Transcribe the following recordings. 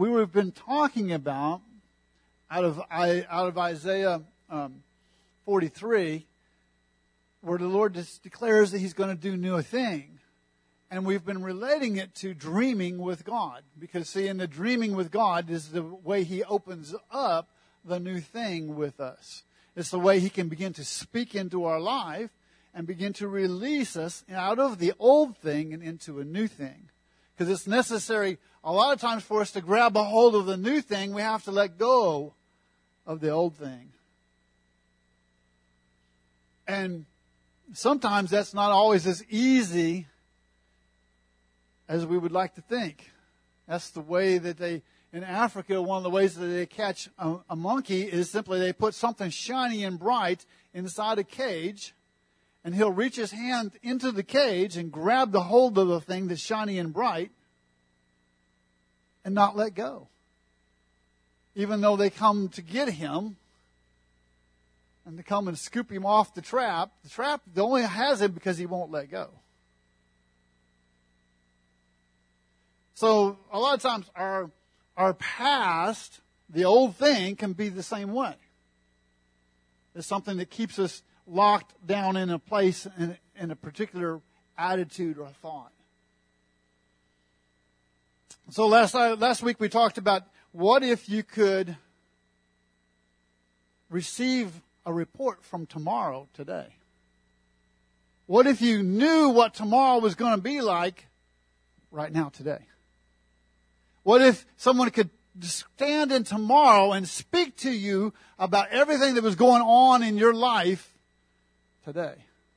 we've been talking about out of Isaiah 43, where the Lord just declares that He's going to do new thing. And we've been relating it to dreaming with God. Because, see, in the dreaming with God is the way He opens up the new thing with us. It's the way He can begin to speak into our life and begin to release us out of the old thing and into a new thing. Because it's necessary a lot of times for us to grab a hold of the new thing, we have to let go of the old thing. And sometimes that's not always as easy as we would like to think. That's the way that in Africa, one of the ways that they catch a monkey is simply they put something shiny and bright inside a cage, and he'll reach his hand into the cage and grab the hold of the thing that's shiny and bright and not let go. Even though they come to get him and to come and scoop him off the trap only has him because he won't let go. So a lot of times our past, the old thing, can be the same way. It's something that keeps us locked down in a place, in a particular attitude or thought. So last week we talked about what if you could receive a report from tomorrow today? What if you knew what tomorrow was going to be like right now today? What if someone could stand in tomorrow and speak to you about everything that was going on in your life today?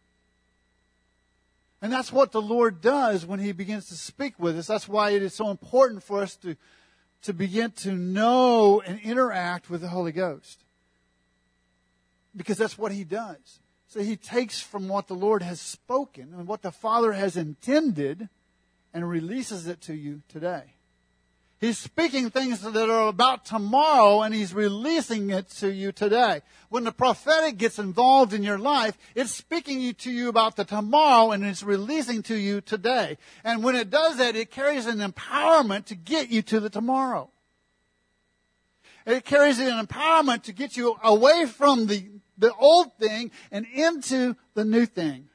And that's what the Lord does when He begins to speak with us. That's why it is so important for us to begin to know and interact with the Holy Ghost. Because that's what He does. So He takes from what the Lord has spoken and what the Father has intended and releases it to you today. He's speaking things that are about tomorrow, and He's releasing it to you today. When the prophetic gets involved in your life, it's speaking to you about the tomorrow, and it's releasing to you today. And when it does that, it carries an empowerment to get you to the tomorrow. It carries an empowerment to get you away from the old thing and into the new thing.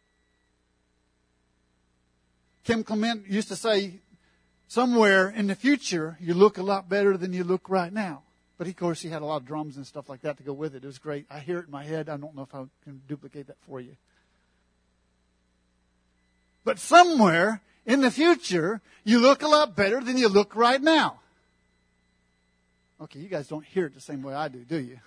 Kim Clement used to say, somewhere in the future, you look a lot better than you look right now. But of course, he had a lot of drums and stuff like that to go with it. It was great. I hear it in my head. I don't know if I can duplicate that for you. But somewhere in the future, you look a lot better than you look right now. Okay, you guys don't hear it the same way I do you?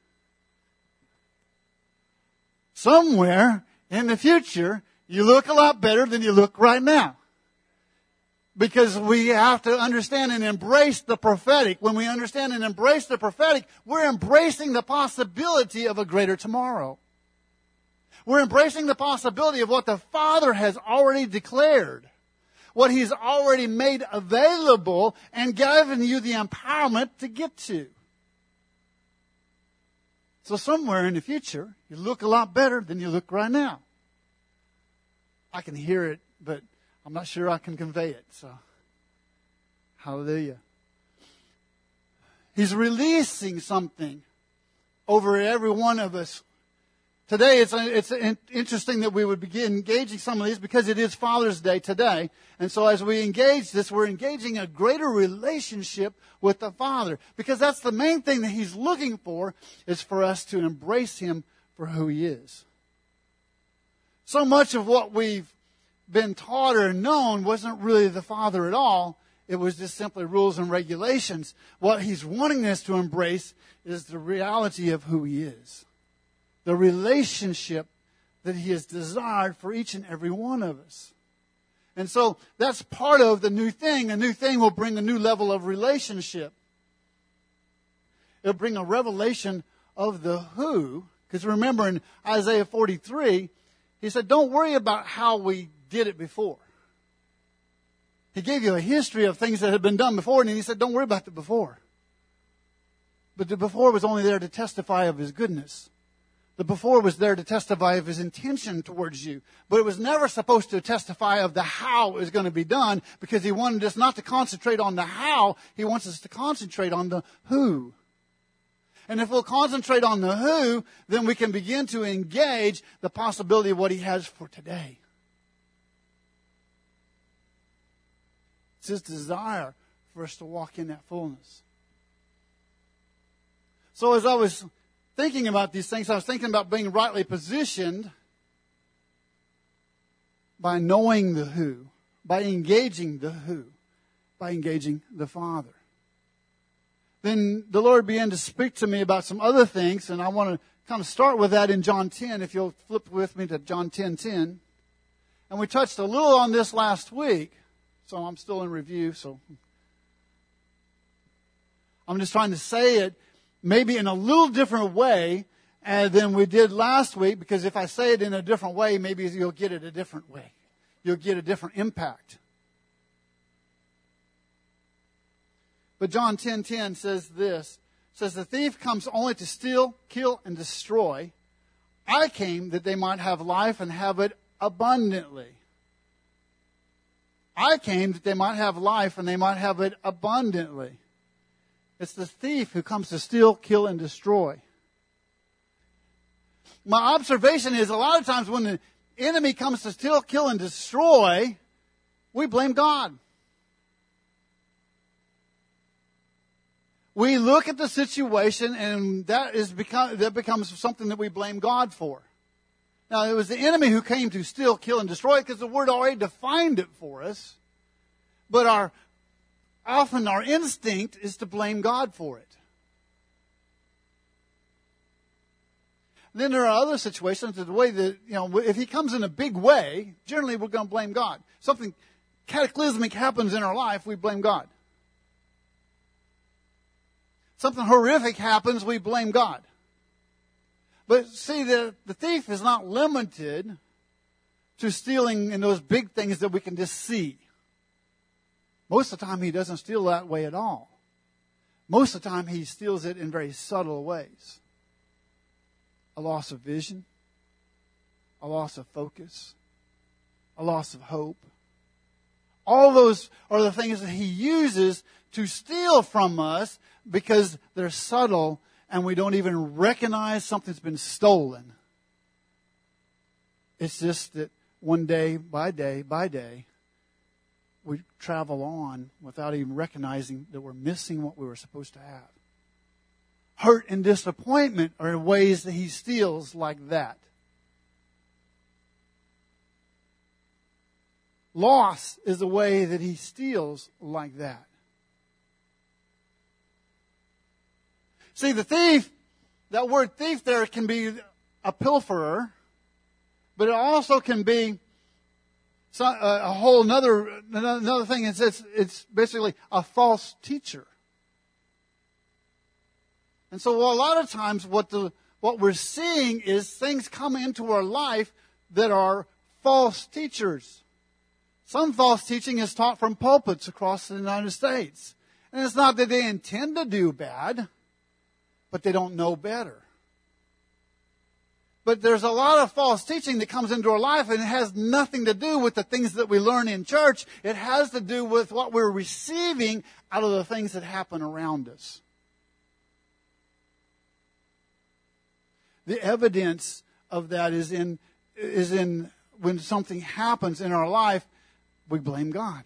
Somewhere in the future, you look a lot better than you look right now. Because we have to understand and embrace the prophetic. When we understand and embrace the prophetic, we're embracing the possibility of a greater tomorrow. We're embracing the possibility of what the Father has already declared. What He's already made available and given you the empowerment to get to. So somewhere in the future, you look a lot better than you look right now. I can hear it, but I'm not sure I can convey it. So, hallelujah. He's releasing something over every one of us. Today, it's interesting that we would begin engaging some of these because it is Father's Day today. And so as we engage this, we're engaging a greater relationship with the Father. Because that's the main thing that He's looking for, is for us to embrace Him for who He is. So much of what we've been taught or known wasn't really the Father at all. It was just simply rules and regulations. What He's wanting us to embrace is the reality of who He is. The relationship that He has desired for each and every one of us. And so that's part of the new thing. A new thing will bring a new level of relationship. It'll bring a revelation of the who. Because remember in Isaiah 43, He said, don't worry about how we did it before. He gave you a history of things that had been done before, and He said, don't worry about the before. But the before was only there to testify of His goodness. The before was there to testify of his intention towards you. But it was never supposed to testify of the how it was going to be done, because he wanted us not to concentrate on the how. He wants us to concentrate on the who. And if we'll concentrate on the who, then we can begin to engage the possibility of what he has for today. It's his desire for us to walk in that fullness. So as I was thinking about these things, I was thinking about being rightly positioned by knowing the who, by engaging the who, by engaging the Father. Then the Lord began to speak to me about some other things, and I want to kind of start with that in John 10, if you'll flip with me to John 10:10. And we touched a little on this last week, so I'm still in review, so I'm just trying to say it maybe in a little different way than we did last week, because if I say it in a different way, maybe you'll get it a different way. You'll get a different impact. But John 10:10 says this. It says, the thief comes only to steal, kill, and destroy. I came that they might have life and have it abundantly. I came that they might have life and they might have it abundantly. It's the thief who comes to steal, kill, and destroy. My observation is a lot of times when the enemy comes to steal, kill, and destroy, we blame God. We look at the situation, and that becomes something that we blame God for. Now, it was the enemy who came to steal, kill, and destroy, because the Word already defined it for us. But often our instinct is to blame God for it. Then there are other situations, the way that, if he comes in a big way, generally we're going to blame God. Something cataclysmic happens in our life, we blame God. Something horrific happens, we blame God. But see, the thief is not limited to stealing in those big things that we can just see. Most of the time, he doesn't steal that way at all. Most of the time, he steals it in very subtle ways. A loss of vision, a loss of focus, a loss of hope. All those are the things that he uses to steal from us because they're subtle and we don't even recognize something's been stolen. It's just that one day by day by day, we travel on without even recognizing that we're missing what we were supposed to have. Hurt and disappointment are ways that he steals like that. Loss is the way that he steals like that. See, the thief, that word thief there can be a pilferer, but it also can be a whole another thing. It's basically a false teacher. And so a lot of times what we're seeing is things come into our life that are false teachers. Some false teaching is taught from pulpits across the United States. And it's not that they intend to do bad, but they don't know better. But there's a lot of false teaching that comes into our life, and it has nothing to do with the things that we learn in church. It has to do with what we're receiving out of the things that happen around us. The evidence of that is in when something happens in our life, we blame God.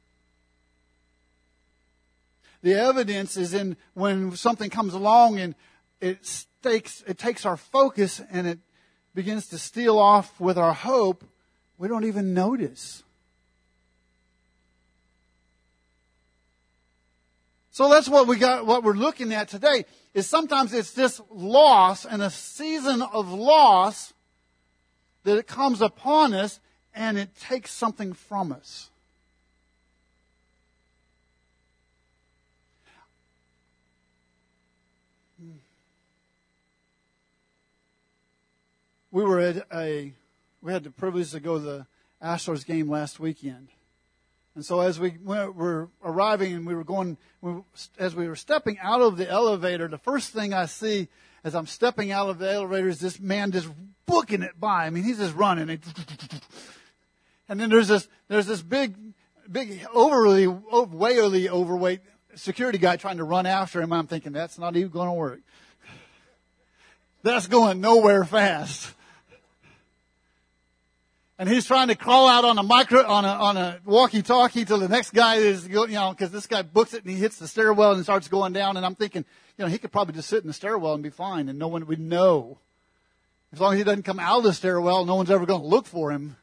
The evidence is in when something comes along and it takes our focus and it begins to steal off with our hope, we don't even notice. So that's what we're looking at today, is sometimes it's this loss and a season of loss that it comes upon us and it takes something from us. We had the privilege to go to the Astros game last weekend. And so as we were arriving and as we were stepping out of the elevator, the first thing I see as I'm stepping out of the elevators, this man just booking it by. I mean, he's just running. And then there's this big, way overweight security guy trying to run after him. I'm thinking, that's not even going to work. That's going nowhere fast. And he's trying to crawl out on a walkie-talkie till the next guy is, because this guy books it and he hits the stairwell and starts going down. And I'm thinking, he could probably just sit in the stairwell and be fine and no one would know. As long as he doesn't come out of the stairwell, no one's ever going to look for him.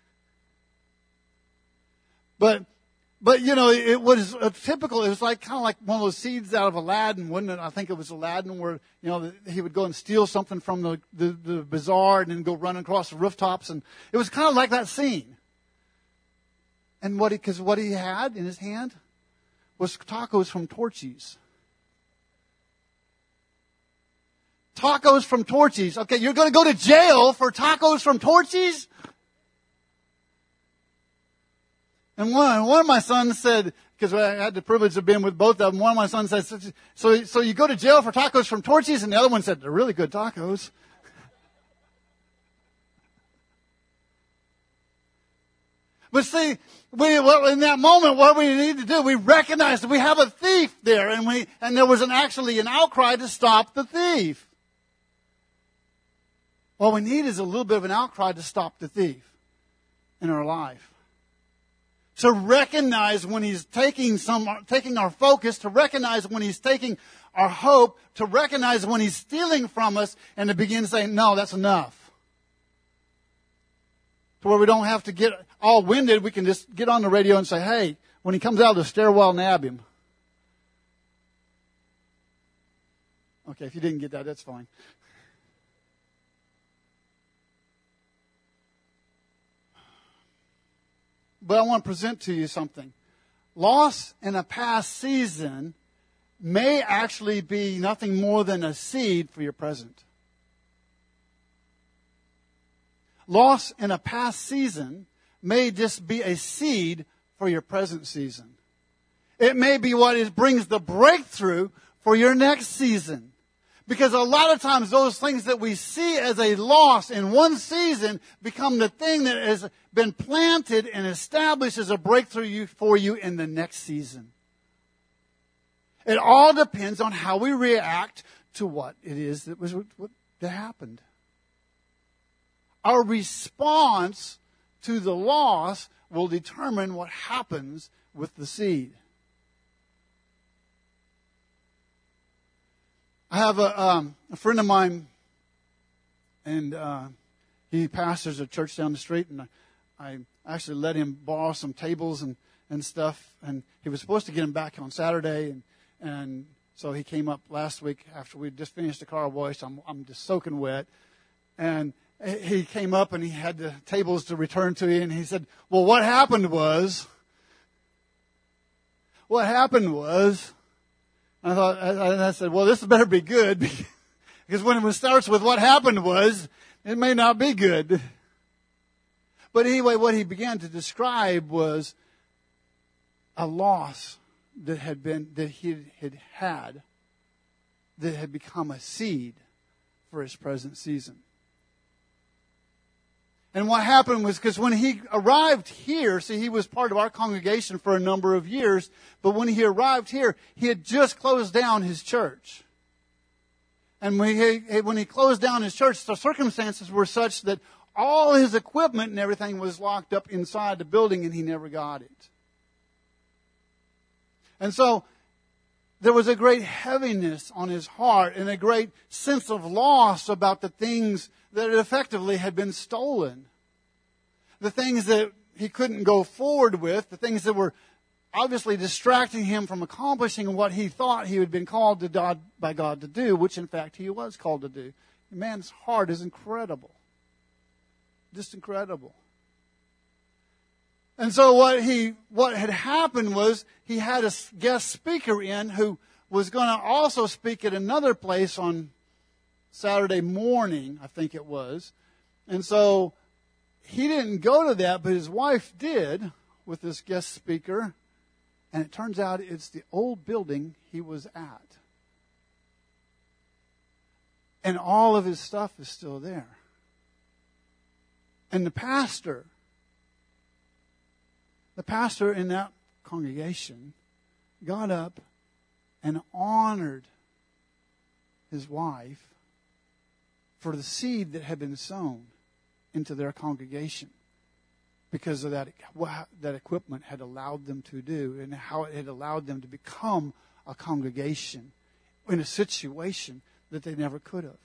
But it was it was like kind of like one of those seeds out of Aladdin, wasn't it? I think it was Aladdin where, he would go and steal something from the bazaar and then go running across the rooftops. And it was kind of like that scene. And what he had in his hand was tacos from Torchy's. Tacos from Torchy's. Okay, you're going to go to jail for tacos from Torchy's? And one of my sons said, because I had the privilege of being with both of them, one of my sons said, so you go to jail for tacos from Torchy's? And the other one said, they're really good tacos. But see, in that moment, what we need to do, we recognize that we have a thief there, and there was actually an outcry to stop the thief. What we need is a little bit of an outcry to stop the thief in our life. To recognize when he's taking our focus, to recognize when he's taking our hope, to recognize when he's stealing from us, and to begin saying, no, that's enough. To where we don't have to get all winded, we can just get on the radio and say, hey, when he comes out of the stairwell, nab him. Okay, if you didn't get that, that's fine. But I want to present to you something. Loss in a past season may actually be nothing more than a seed for your present. Loss in a past season may just be a seed for your present season. It may be what brings the breakthrough for your next season. Because a lot of times those things that we see as a loss in one season become the thing that has been planted and established as a breakthrough for you in the next season. It all depends on how we react to what it is that happened. Our response to the loss will determine what happens with the seed. I have a friend of mine, and he pastors a church down the street, and I actually let him borrow some tables and stuff, and he was supposed to get them back on Saturday, and so he came up last week after we just finished the car wash. I'm just soaking wet, and he came up and he had the tables to return to me, and he said, well, what happened was, I said, well, this better be good, because when it starts with what happened was, it may not be good. But anyway, what he began to describe was a loss that he had that had become a seed for his present season. And what happened was, because when he arrived here, see, he was part of our congregation for a number of years, but when he arrived here, he had just closed down his church. And when he closed down his church, the circumstances were such that all his equipment and everything was locked up inside the building, and he never got it. And so there was a great heaviness on his heart and a great sense of loss about the things that effectively had been stolen. The things that he couldn't go forward with, the things that were obviously distracting him from accomplishing what he thought he had been called by God to do, which in fact he was called to do. The man's heart is incredible. Just incredible. And so what had happened was he had a guest speaker in who was going to also speak at another place on Saturday morning, I think it was. And so he didn't go to that, but his wife did with this guest speaker. And it turns out it's the old building he was at. And all of his stuff is still there. And the pastor in that congregation got up and honored his wife for the seed that had been sown into their congregation, because of that equipment had allowed them to do, and how it had allowed them to become a congregation in a situation that they never could have.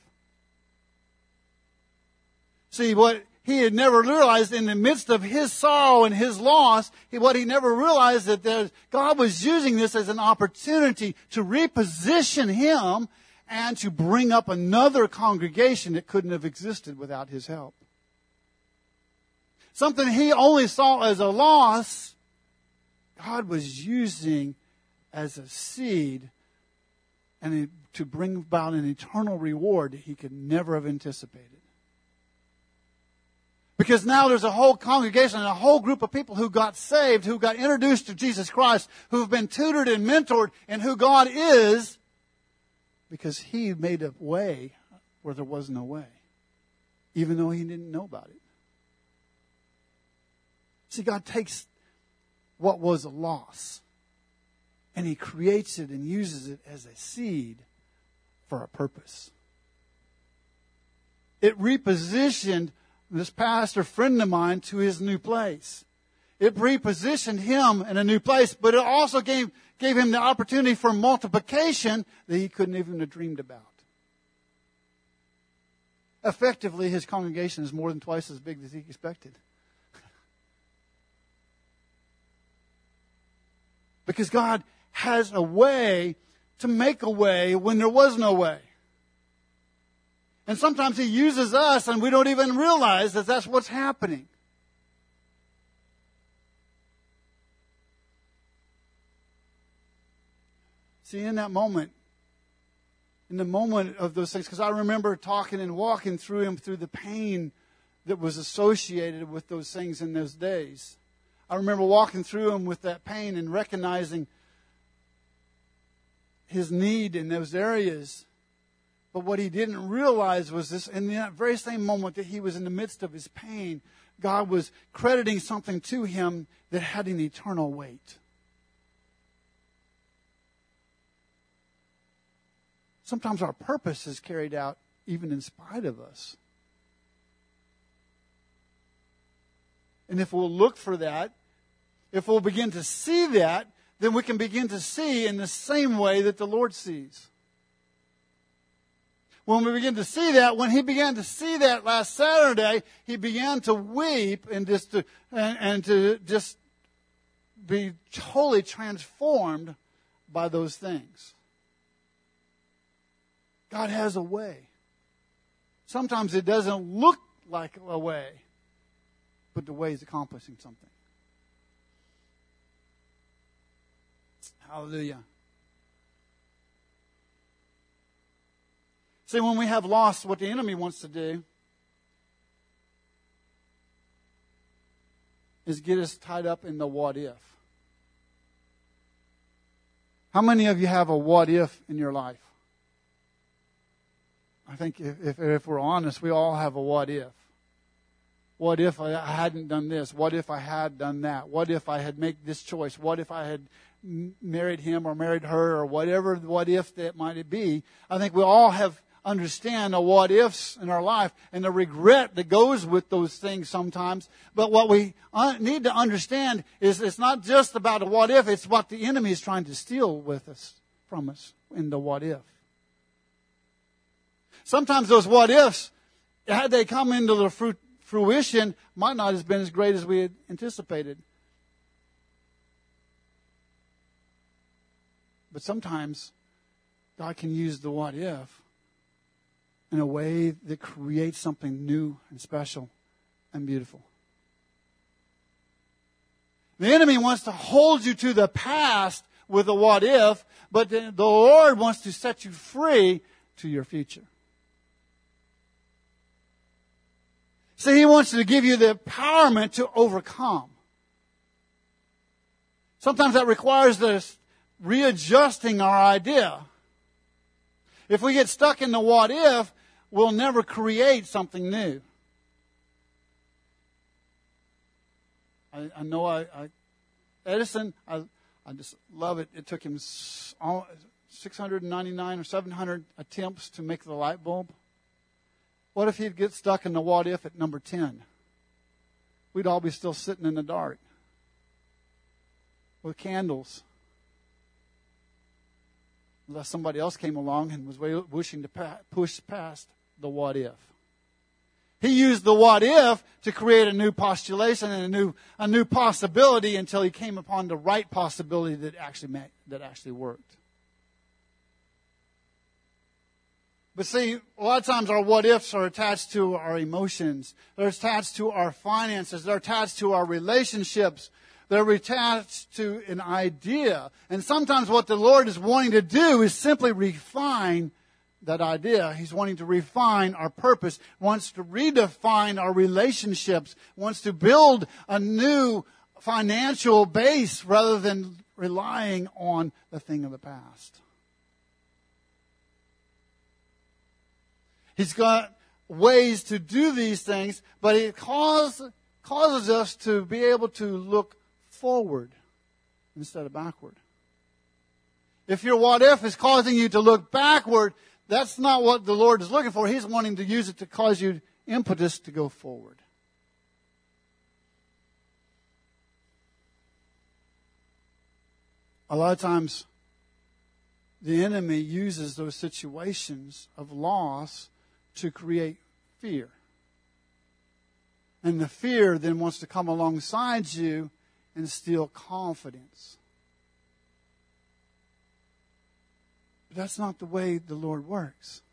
See, what he had never realized in the midst of his sorrow and his loss, what he never realized that God was using this as an opportunity to reposition him and to bring up another congregation that couldn't have existed without his help. Something he only saw as a loss, God was using as a seed and to bring about an eternal reward that he could never have anticipated. Because now there's a whole congregation and a whole group of people who got saved, who got introduced to Jesus Christ, who have been tutored and mentored in who God is, because he made a way where there was no way, even though he didn't know about it. See, God takes what was a loss and he creates it and uses it as a seed for a purpose. It repositioned this pastor friend of mine to his new place. It repositioned him in a new place, but it also gave him the opportunity for multiplication that he couldn't even have dreamed about. Effectively, his congregation is more than twice as big as he expected. Because God has a way to make a way when there was no way. And sometimes he uses us and we don't even realize that that's what's happening. See, in that moment, in the moment of those things, because I remember talking and walking through him through the pain that was associated with those things in those days. I remember walking through him with that pain and recognizing his need in those areas. But what he didn't realize was this, in that very same moment that he was in the midst of his pain, God was crediting something to him that had an eternal weight. Sometimes our purpose is carried out even in spite of us. And if we'll look for that, if we'll begin to see that, then we can begin to see in the same way that the Lord sees. When we begin to see that, when he began to see that last Saturday, he began to weep and to just be totally transformed by those things. God has a way. Sometimes it doesn't look like a way, but the way is accomplishing something. Hallelujah. See, when we have lost, what the enemy wants to do is get us tied up in the what if. How many of you have a what if in your life? I think if we're honest, we all have a what if. What if I hadn't done this? What if I had done that? What if I had made this choice? What if I had married him or married her or whatever what if that might be? I think we all understand the what ifs in our life and the regret that goes with those things sometimes. But what we need to understand is it's not just about a what if, it's what the enemy is trying to steal from us in the what if. Sometimes those what ifs, had they come into the fruition, might not have been as great as we had anticipated. But sometimes God can use the what if in a way that creates something new and special and beautiful. The enemy wants to hold you to the past with a what if, but the Lord wants to set you free to your future. See, he wants to give you the empowerment to overcome. Sometimes that requires us readjusting our idea. If we get stuck in the what if, will never create something new. I know Edison, I just love it. It took him 699 or 700 attempts to make the light bulb. What if he'd get stuck in the what if at number 10? We'd all be still sitting in the dark with candles. Unless somebody else came along and was wishing to push past the what if. He used the what if to create a new postulation and a new possibility until he came upon the right possibility that actually worked. But see, a lot of times our what ifs are attached to our emotions. They're attached to our finances. They're attached to our relationships. They're attached to an idea. And sometimes what the Lord is wanting to do is simply refine that idea. He's wanting to refine our purpose, wants to redefine our relationships, wants to build a new financial base rather than relying on the thing of the past. He's got ways to do these things, but it causes us to be able to look forward instead of backward. If your what if is causing you to look backward, that's not what the Lord is looking for. He's wanting to use it to cause you impetus to go forward. A lot of times, the enemy uses those situations of loss to create fear. And the fear then wants to come alongside you and steal confidence. But that's not the way the Lord works.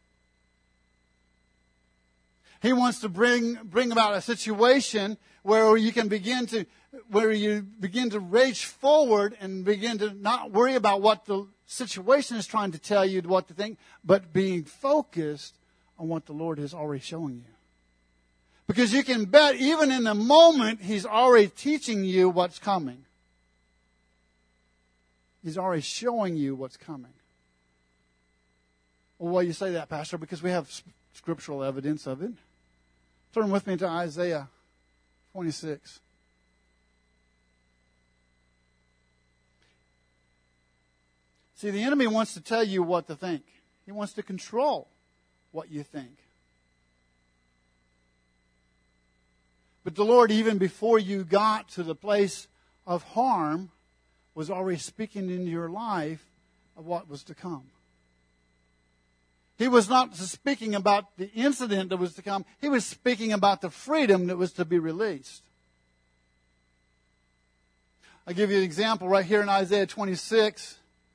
He wants to bring about a situation where you begin to reach forward and begin to not worry about what the situation is trying to tell you what to think, but being focused on what the Lord is already showing you. Because you can bet even in the moment, He's already teaching you what's coming. He's already showing you what's coming. Well, why do you say that, Pastor? Because we have scriptural evidence of it. Turn with me to Isaiah 26. See, the enemy wants to tell you what to think. He wants to control what you think. But the Lord, even before you got to the place of harm, was already speaking into your life of what was to come. He was not speaking about the incident that was to come. He was speaking about the freedom that was to be released. I'll give you an example right here in Isaiah 26.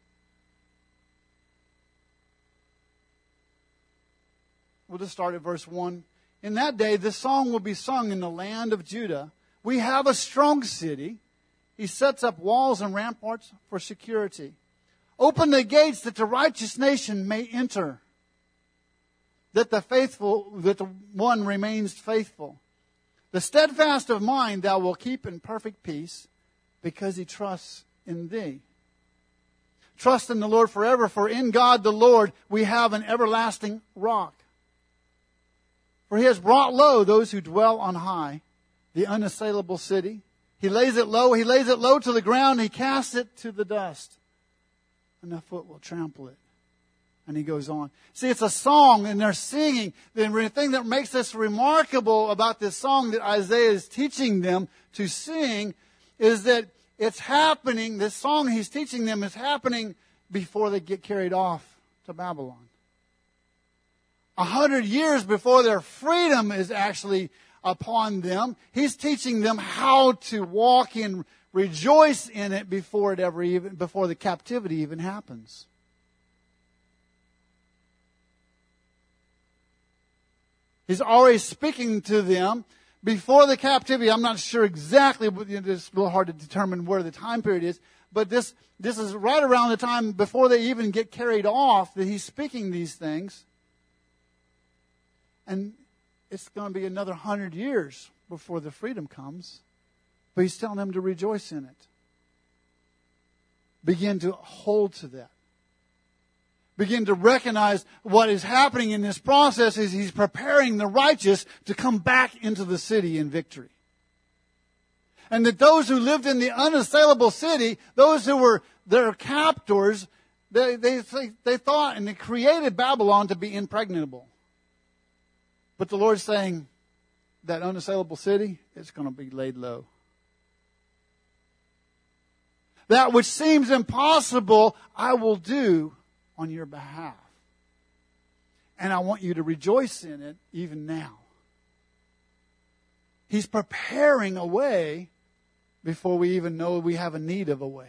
We'll just start at verse 1. In that day, this song will be sung in the land of Judah. We have a strong city. He sets up walls and ramparts for security. Open the gates that the righteous nation may enter. That the one remains faithful. The steadfast of mind thou wilt keep in perfect peace, because he trusts in thee. Trust in the Lord forever, for in God the Lord we have an everlasting rock. For He has brought low those who dwell on high, the unassailable city. He lays it low to the ground, He casts it to the dust, and the foot will trample it. And he goes on. See, it's a song, and they're singing. The thing that makes this remarkable about this song that Isaiah is teaching them to sing is that it's happening, this song he's teaching them is happening before they get carried off to Babylon. 100 years before their freedom is actually upon them, he's teaching them how to walk in, rejoice in it before the captivity even happens. He's already speaking to them before the captivity. I'm not sure exactly, but it's a little hard to determine where the time period is. But this is right around the time before they even get carried off that he's speaking these things. And it's going to be another 100 years before the freedom comes. But he's telling them to rejoice in it. Begin to hold to that. begin to recognize what is happening in this process is he's preparing the righteous to come back into the city in victory. And that those who lived in the unassailable city, those who were their captors, they thought and they created Babylon to be impregnable. But the Lord's saying that unassailable city is going to be laid low. That which seems impossible, I will do on your behalf. And I want you to rejoice in it even now. He's preparing a way before we even know we have a need of a way.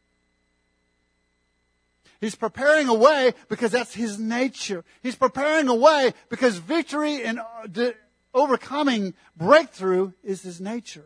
He's preparing a way because that's His nature. He's preparing a way because victory and overcoming breakthrough is His nature.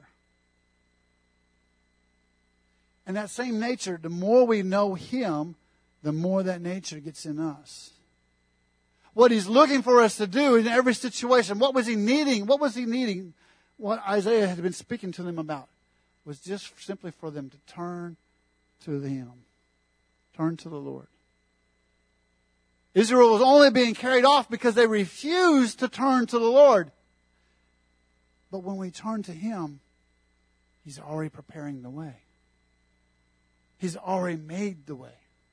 And that same nature, the more we know Him, the more that nature gets in us. What He's looking for us to do in every situation, what was He needing? What was He needing? What Isaiah had been speaking to them about was just simply for them to turn to Him. Turn to the Lord. Israel was only being carried off because they refused to turn to the Lord. But when we turn to Him, He's already preparing the way. He's already made the way.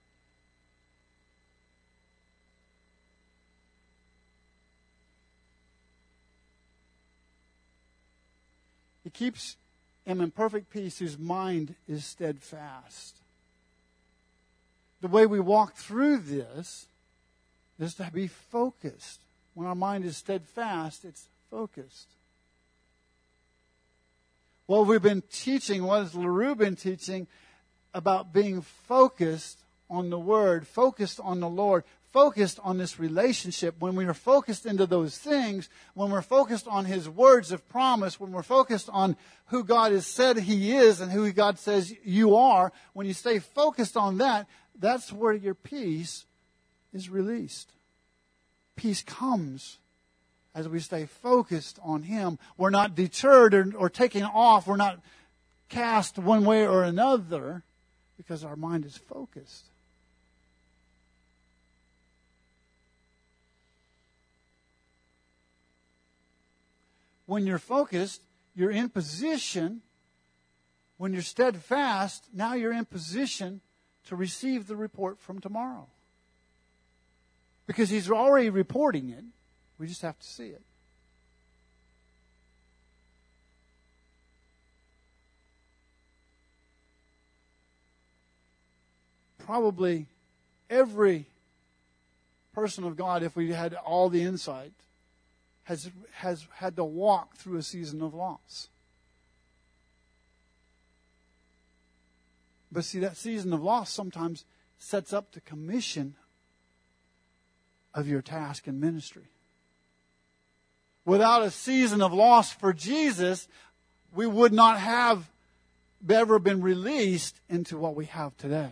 He keeps him in perfect peace whose mind is steadfast. The way we walk through this is to be focused. When our mind is steadfast, it's focused. What we've been teaching, what has LaRue been teaching about being focused on the Word, focused on the Lord, focused on this relationship. When we are focused into those things, when we're focused on His words of promise, when we're focused on who God has said He is and who God says you are, when you stay focused on that, that's where your peace is released. Peace comes as we stay focused on Him. We're not deterred or taken off. We're not cast one way or another because our mind is focused. When you're focused, you're in position. When you're steadfast, now you're in position to receive the report from tomorrow. Because He's already reporting it. We just have to see it. Probably every person of God, if we had all the insight, has had to walk through a season of loss. But see, that season of loss sometimes sets up the commission of your task and ministry. Without a season of loss for Jesus, we would not have ever been released into what we have today.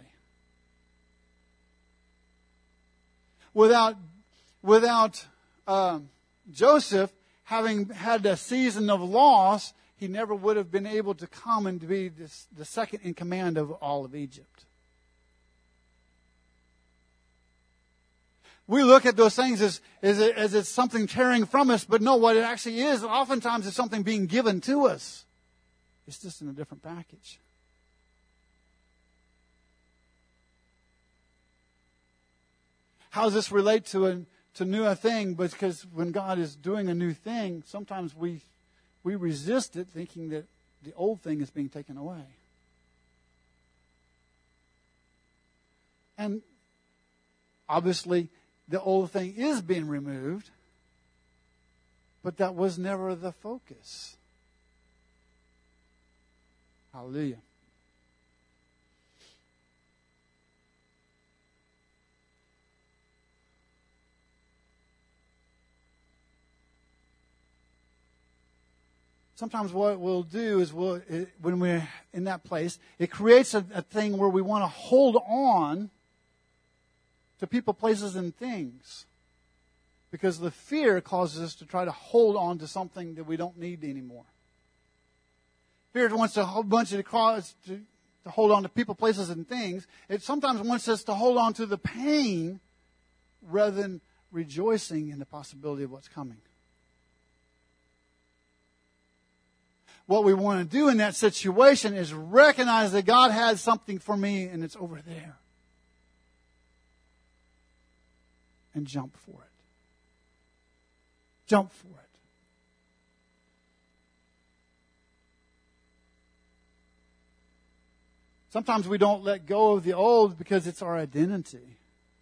Without Joseph having had a season of loss, he never would have been able to come and to be the second in command of all of Egypt. We look at those things as it's something tearing from us, but no, what it actually is, oftentimes it's something being given to us. It's just in a different package. How does this relate to new a thing? Because when God is doing a new thing, sometimes we resist it, thinking that the old thing is being taken away. And obviously, the old thing is being removed, but that was never the focus. Hallelujah. Sometimes what we'll do is when we're in that place, it creates a thing where we want to hold on to people, places, and things. Because the fear causes us to try to hold on to something that we don't need anymore. Fear wants to hold on to people, places, and things. It sometimes wants us to hold on to the pain rather than rejoicing in the possibility of what's coming. What we want to do in that situation is recognize that God has something for me and it's over there. And jump for it. Jump for it. Sometimes we don't let go of the old because it's our identity.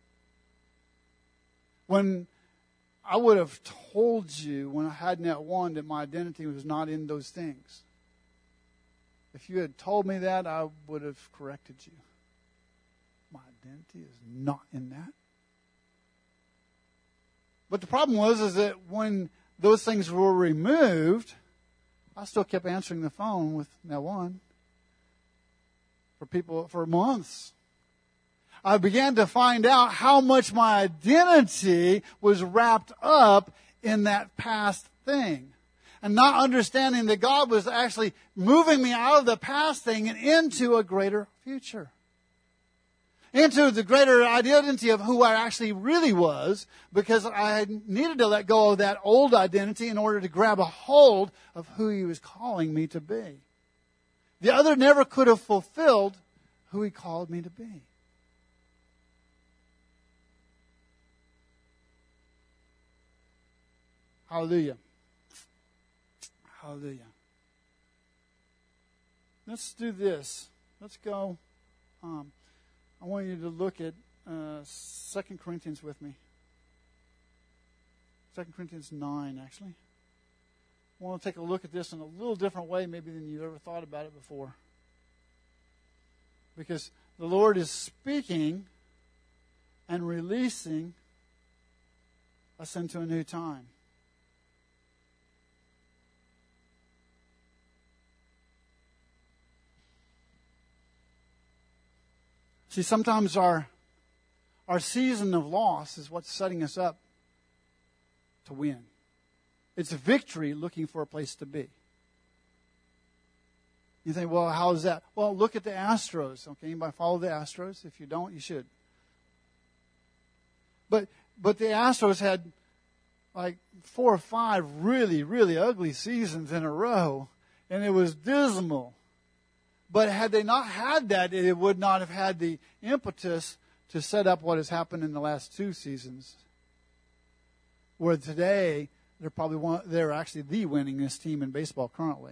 When I would have told you when I had Net One that my identity was not in those things. If you had told me that, I would have corrected you. My identity is not in that. But the problem was that when those things were removed, I still kept answering the phone with Net One for people for months. I began to find out how much my identity was wrapped up in that past thing. And not understanding that God was actually moving me out of the past thing and into a greater future. Into the greater identity of who I actually really was, because I needed to let go of that old identity in order to grab a hold of who He was calling me to be. The other never could have fulfilled who He called me to be. Hallelujah. Hallelujah. Let's do this. Let's go. I want you to look at 2 Corinthians with me. 2 Corinthians 9, actually. I want to take a look at this in a little different way maybe than you've ever thought about it before. Because the Lord is speaking and releasing us into a new time. See, sometimes our season of loss is what's setting us up to win. It's a victory looking for a place to be. You think, well, how is that? Well, look at the Astros. Okay, anybody follow the Astros? If you don't, you should. But the Astros had like 4 or 5 really, really ugly seasons in a row, and it was dismal. But had they not had that, it would not have had the impetus to set up what has happened in the last 2 seasons. Where today, they're actually the winningest team in baseball currently.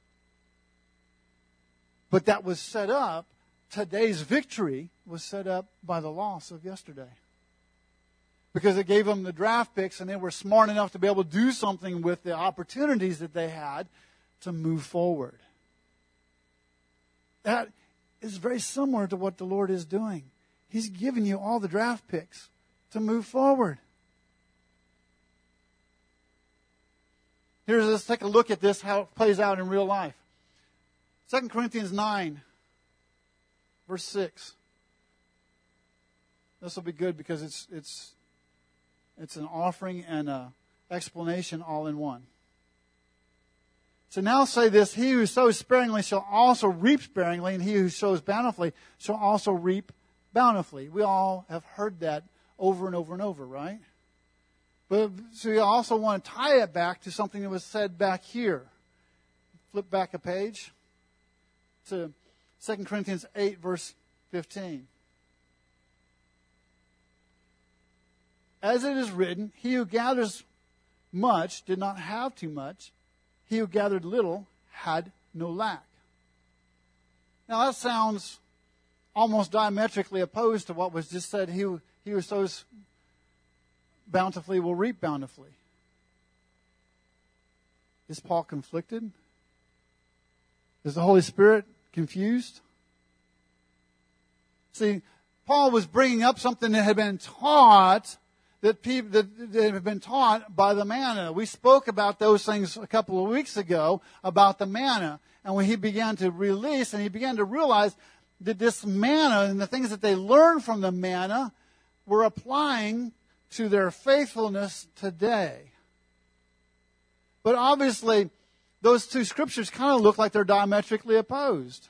But that was set up, today's victory was set up by the loss of yesterday. Because it gave them the draft picks and they were smart enough to be able to do something with the opportunities that they had to move forward. That is very similar to what the Lord is doing. He's given you all the draft picks to move forward. Let's take a look at this, how it plays out in real life. 2 Corinthians 9, verse 6. This will be good because it's an offering and an explanation all in one. So now say this, he who sows sparingly shall also reap sparingly, and he who sows bountifully shall also reap bountifully. We all have heard that over and over and over, right? But so we also want to tie it back to something that was said back here. Flip back a page to 2 Corinthians 8, verse 15. As it is written, he who gathers much did not have too much. He who gathered little had no lack. Now that sounds almost diametrically opposed to what was just said. He who sows bountifully will reap bountifully. Is Paul conflicted? Is the Holy Spirit confused? See, Paul was bringing up something that had been taught that have been taught by the manna. We spoke about those things a couple of weeks ago about the manna. And when he began to release and he began to realize that this manna and the things that they learned from the manna were applying to their faithfulness today. But obviously, those 2 scriptures kind of look like they're diametrically opposed.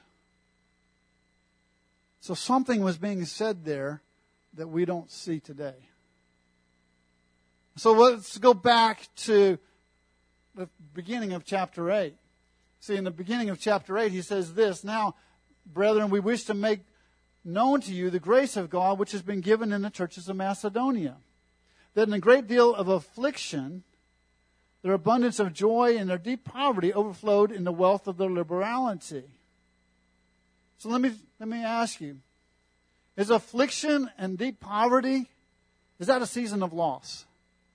So something was being said there that we don't see today. So let's go back to the beginning of chapter 8. See, in the beginning of chapter 8, he says this, "Now, brethren, we wish to make known to you the grace of God which has been given in the churches of Macedonia, that in a great deal of affliction, their abundance of joy and their deep poverty overflowed in the wealth of their liberality." So let me ask you, is affliction and deep poverty, is that a season of loss?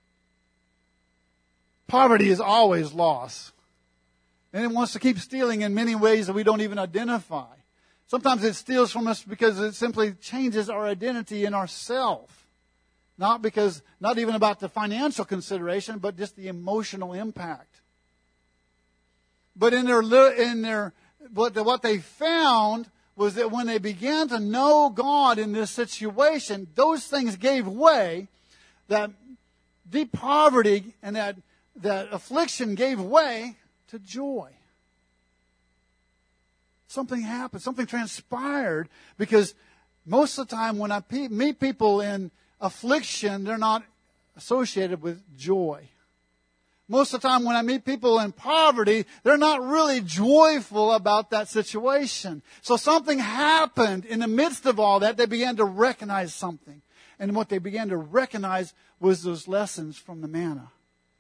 Poverty is always loss. And it wants to keep stealing in many ways that we don't even identify. Sometimes it steals from us because it simply changes our identity in ourselves. Not even about the financial consideration, but just the emotional impact. But what they found was that when they began to know God in this situation, those things gave way. That deep poverty and that affliction gave way to joy. Something happened. Something transpired, because most of the time when I meet people in affliction, they're not associated with joy. Most of the time when I meet people in poverty, they're not really joyful about that situation. So something happened in the midst of all that. They began to recognize something. And what they began to recognize was those lessons from the manna.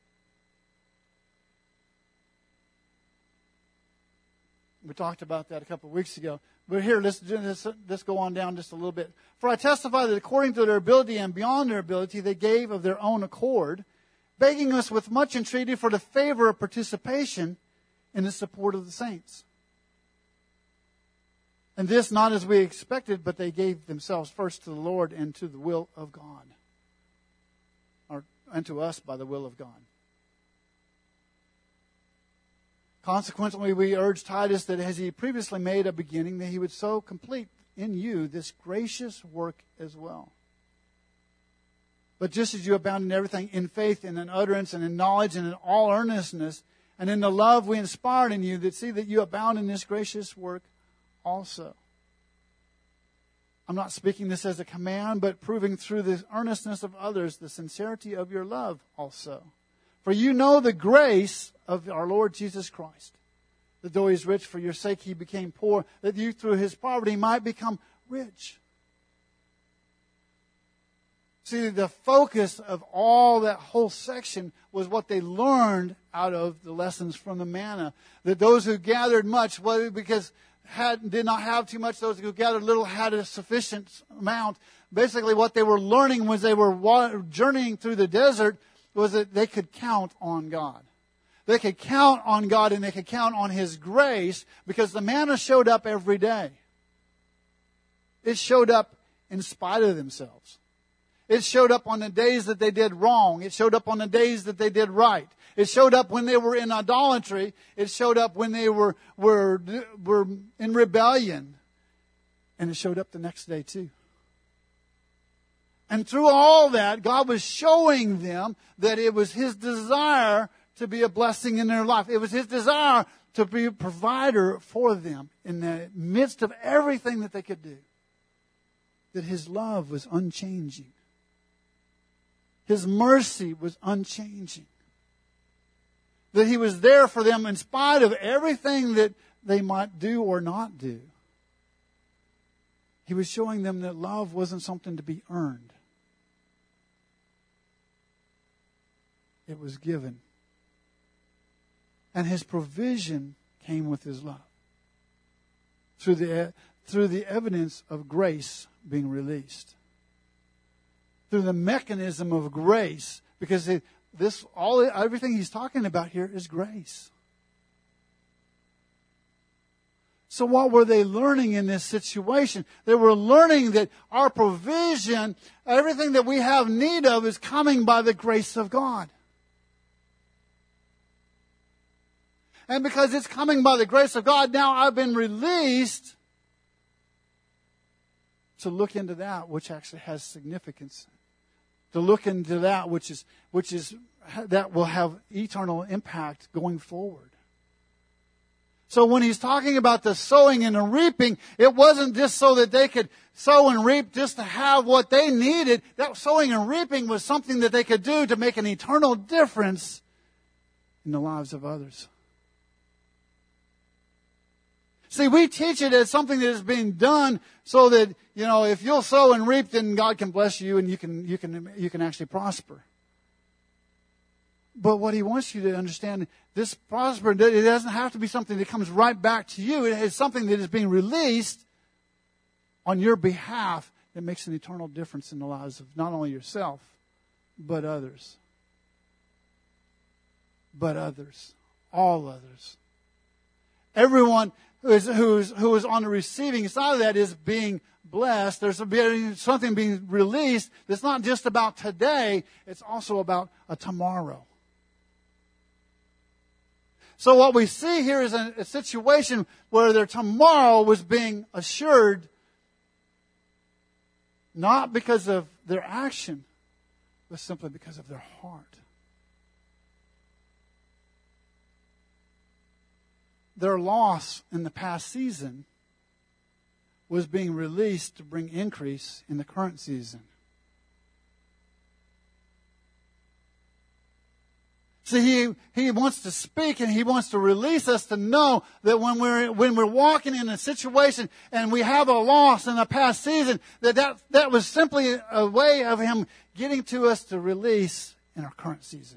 We talked about that a couple of weeks ago. But here, let's go on down just a little bit. "For I testify that according to their ability and beyond their ability, they gave of their own accord, begging us with much entreaty for the favor of participation in the support of the saints. And this not as we expected, but they gave themselves first to the Lord and to the will of God." And to us by the will of God. "Consequently, we urge Titus that as he previously made a beginning, that he would so complete in you this gracious work as well. But just as you abound in everything, in faith and in utterance and in knowledge and in all earnestness, and in the love we inspired in you, that see that you abound in this gracious work also." I'm not speaking this as a command, but proving through the earnestness of others the sincerity of your love also. "For you know the grace of our Lord Jesus Christ, that though he is rich, for your sake he became poor, that you through his poverty might become rich." See, the focus of all that whole section was what they learned out of the lessons from the manna. That those who gathered much, because did not have too much, those who gathered little had a sufficient amount. Basically what they were learning was they were journeying through the desert was that they could count on God. They could count on God and they could count on His grace, because the manna showed up every day. It showed up in spite of themselves. It showed up on the days that they did wrong. It showed up on the days that they did right. It showed up when they were in idolatry. It showed up when they were in rebellion. And it showed up the next day too. And through all that, God was showing them that it was His desire to be a blessing in their life. It was His desire to be a provider for them in the midst of everything that they could do. That His love was unchanging. His mercy was unchanging. That He was there for them in spite of everything that they might do or not do. He was showing them that love wasn't something to be earned. It was given. And His provision came with His love. Through the evidence of grace being released. Through the mechanism of grace. Because everything He's talking about here is grace. So what were they learning in this situation? They were learning that our provision, everything that we have need of, is coming by the grace of God. And because it's coming by the grace of God, now I've been released to look into that which actually has significance. To look into that which is that will have eternal impact going forward. So when he's talking about the sowing and the reaping, it wasn't just so that they could sow and reap just to have what they needed. That sowing and reaping was something that they could do to make an eternal difference in the lives of others. See, we teach it as something that is being done so that, if you'll sow and reap, then God can bless you and you can actually prosper. But what he wants you to understand, this prosper, it doesn't have to be something that comes right back to you. It is something that is being released on your behalf that makes an eternal difference in the lives of not only yourself, but others. But others. All others. Everyone who is on the receiving side of that is being blessed. There's something being released that's not just about today, it's also about a tomorrow. So what we see here is a situation where their tomorrow was being assured not because of their action, but simply because of their heart. Their loss in the past season was being released to bring increase in the current season. See, he wants to speak and he wants to release us to know that when we're walking in a situation and we have a loss in a past season, that was simply a way of him getting to us to release in our current season.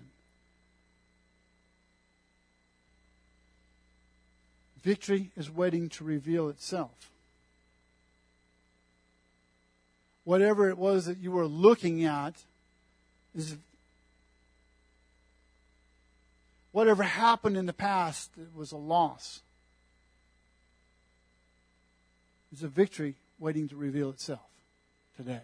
Victory is waiting to reveal itself. Whatever it was that you were looking at is whatever happened in the past, it was a loss. It's a victory waiting to reveal itself today.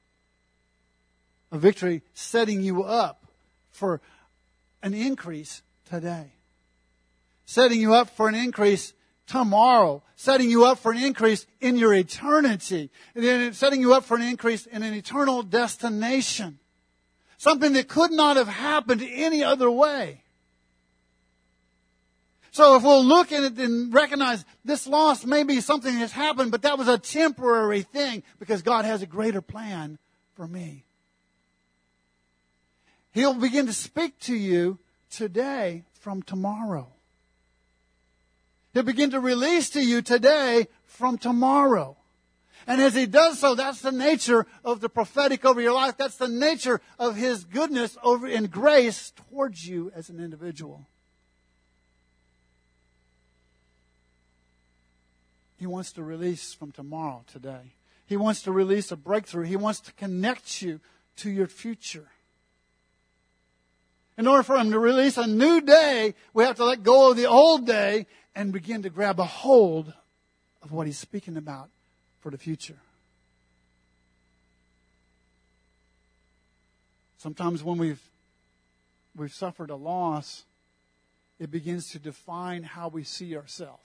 A victory setting you up for an increase today. Setting you up for an increase tomorrow. Setting you up for an increase in your eternity. And then setting you up for an increase in an eternal destination. Something that could not have happened any other way. So if we'll look at it and recognize this loss may be something that's happened, but that was a temporary thing because God has a greater plan for me. He'll begin to speak to you today from tomorrow. He'll begin to release to you today from tomorrow. And as he does so, that's the nature of the prophetic over your life. That's the nature of his goodness over in grace towards you as an individual. He wants to release from tomorrow today. He wants to release a breakthrough. He wants to connect you to your future. In order for him to release a new day, we have to let go of the old day and begin to grab a hold of what he's speaking about for the future. Sometimes when we've suffered a loss, it begins to define how we see ourselves.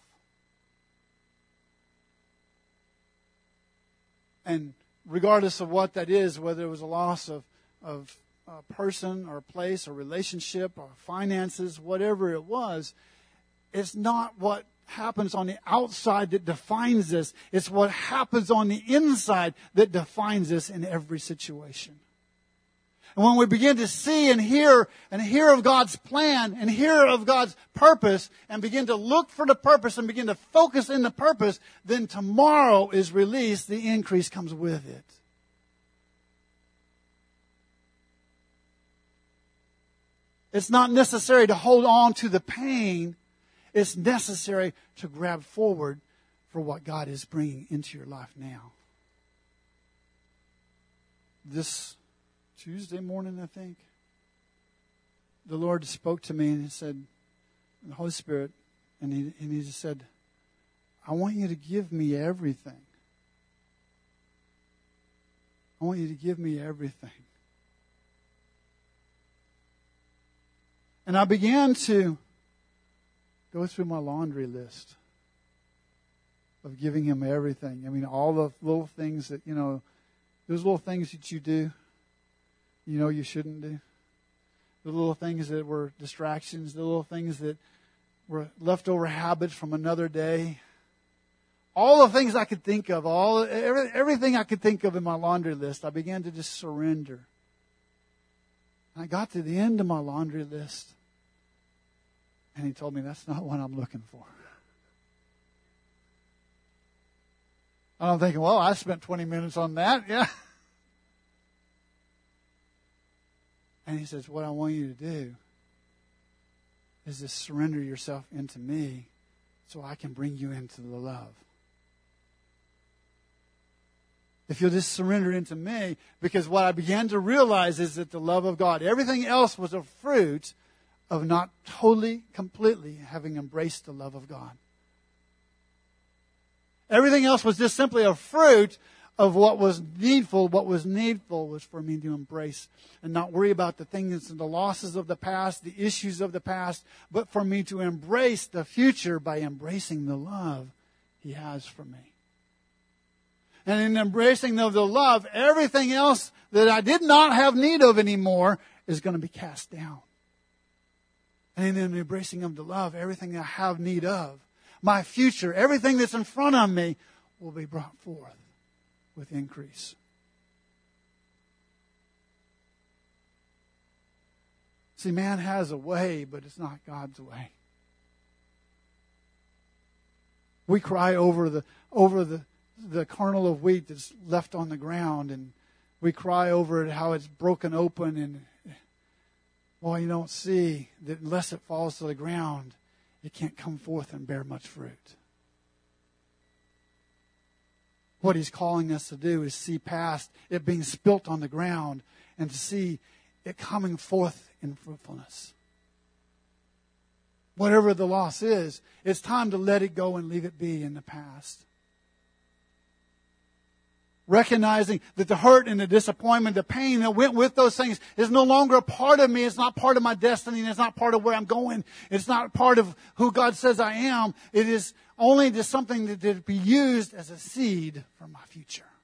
And regardless of what that is, whether it was a loss of a person or a place or relationship or finances, whatever it was, it's not what happens on the outside that defines us. It's what happens on the inside that defines us in every situation. And when we begin to see and hear of God's plan and hear of God's purpose and begin to look for the purpose and begin to focus in the purpose, then tomorrow is released. The increase comes with it. It's not necessary to hold on to the pain. It's necessary to grab forward for what God is bringing into your life now. This Tuesday morning, I think, the Lord spoke to me and he said, the Holy Spirit, and he just said, I want you to give me everything. I want you to give me everything. And I began to go through my laundry list of giving him everything. I mean, all the little things that, those little things that you do, you shouldn't do. The little things that were distractions, the little things that were leftover habits from another day. All the things I could think of, everything I could think of in my laundry list, I began to just surrender. I got to the end of my laundry list, and He told me, that's not what I'm looking for. I'm thinking, well, I spent 20 minutes on that, yeah. And He says, what I want you to do is to surrender yourself into me so I can bring you into the love. If you'll just surrender into me, because what I began to realize is that the love of God, everything else was a fruit of not totally, completely having embraced the love of God. Everything else was just simply a fruit of what was needful. What was needful was for me to embrace and not worry about the things and the losses of the past, the issues of the past, but for me to embrace the future by embracing the love He has for me. And in embracing of the love, everything else that I did not have need of anymore is going to be cast down. And in the embracing of the love, everything I have need of, my future, everything that's in front of me will be brought forth with increase. See, man has a way, but it's not God's way. We cry over the kernel of wheat that's left on the ground, and we cry over it, how it's broken open, and well, you don't see that unless it falls to the ground, it can't come forth and bear much fruit. What He's calling us to do is see past it being spilt on the ground and to see it coming forth in fruitfulness. Whatever the loss is, it's time to let it go and leave it be in the past. Recognizing that the hurt and the disappointment, the pain that went with those things is no longer a part of me. It's not part of my destiny. And it's not part of where I'm going. It's not part of who God says I am. It is only just something that be used as a seed for my future.